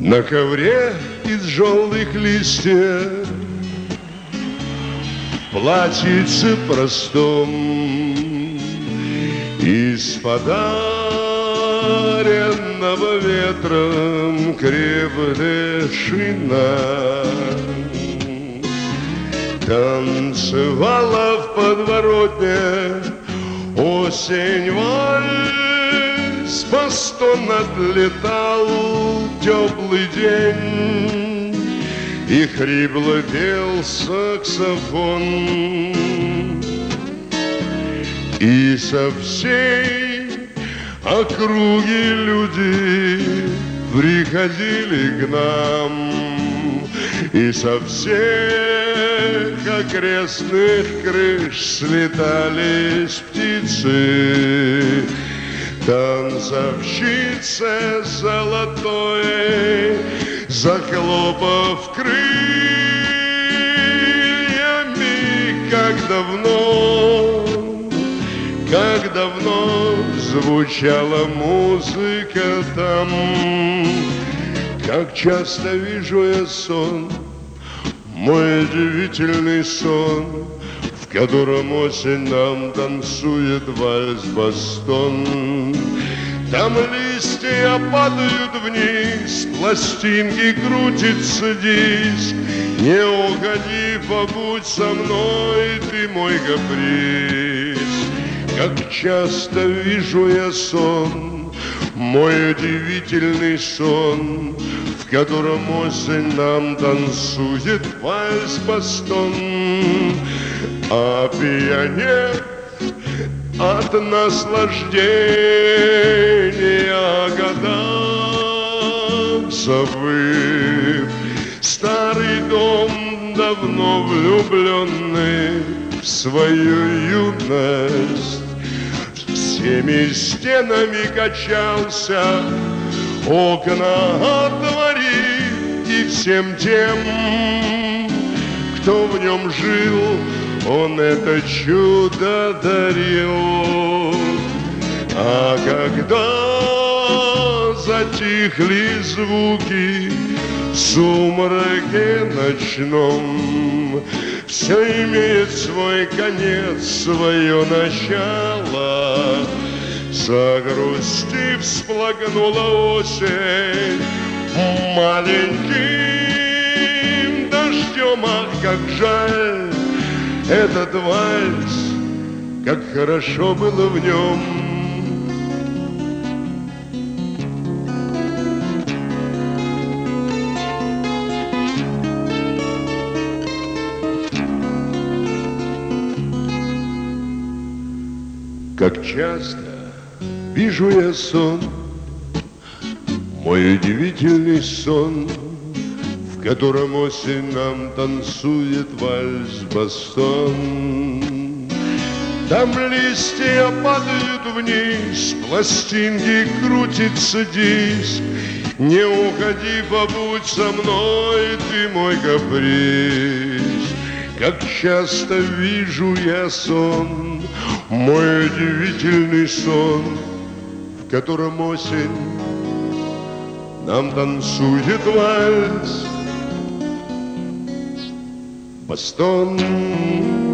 На ковре из желтых листьев платьице простом из подаренного ветром крепдышина танцевала в подворотне осень вальс, бастон отлетал теплый день, и хрипло пел саксофон, и со всей округи люди приходили к нам, и со всех окрестных крыш слетались птицы. Танцовщице золотой, захлопав крыльями, как давно звучала музыка там. Как часто вижу я сон, мой удивительный сон, в котором осень нам танцует вальс-бастон. Там листья падают вниз, пластинки крутится диск. Не уходи, побудь со мной, ты мой каприз. Как часто вижу я сон, мой удивительный сон, в котором осень нам танцует вальс-бастон. А пьянеет от наслаждения года, забыв старый дом, давно влюбленный в свою юность, всеми стенами качался, окна отворив, и всем тем, кто в нем жил, он это чудо дарил. А когда затихли звуки в сумраке ночном, все имеет свой конец, свое начало. Загрустив, всплакнула осень маленьким дождем. Ах, как жаль этот вальс, как хорошо было в нем. Как часто вижу я сон, мой удивительный сон, в котором осень нам танцует вальс-бастон. Там листья падают вниз, пластинки крутится диск. Не уходи, побудь со мной, ты мой каприз. Как часто вижу я сон, мой удивительный сон, в котором осень нам танцует вальс, бастон.